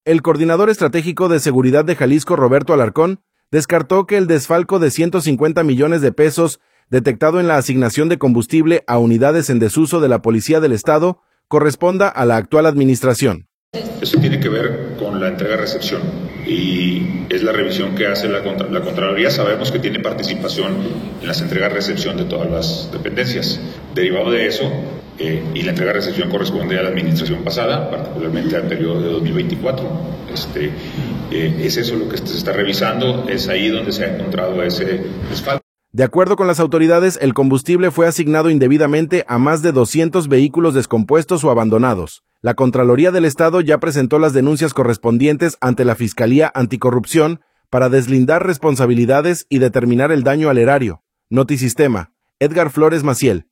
El coordinador estratégico de seguridad de Jalisco, Roberto Alarcón, descartó que el desfalco de 150 millones de pesos detectado en la asignación de combustible a unidades en desuso de la Policía del Estado corresponda a la actual administración. Eso tiene que ver con la entrega-recepción y es la revisión que hace la Contraloría. Sabemos que tiene participación en las entregas-recepción de todas las dependencias. Derivado de eso, y la entrega-recepción corresponde a la administración pasada, particularmente al periodo de 2024. Es eso lo que se está revisando, es ahí donde se ha encontrado ese desfalco. De acuerdo con las autoridades, el combustible fue asignado indebidamente a más de 200 vehículos descompuestos o abandonados. La Contraloría del Estado ya presentó las denuncias correspondientes ante la Fiscalía Anticorrupción para deslindar responsabilidades y determinar el daño al erario. Notisistema, Edgar Flores Maciel.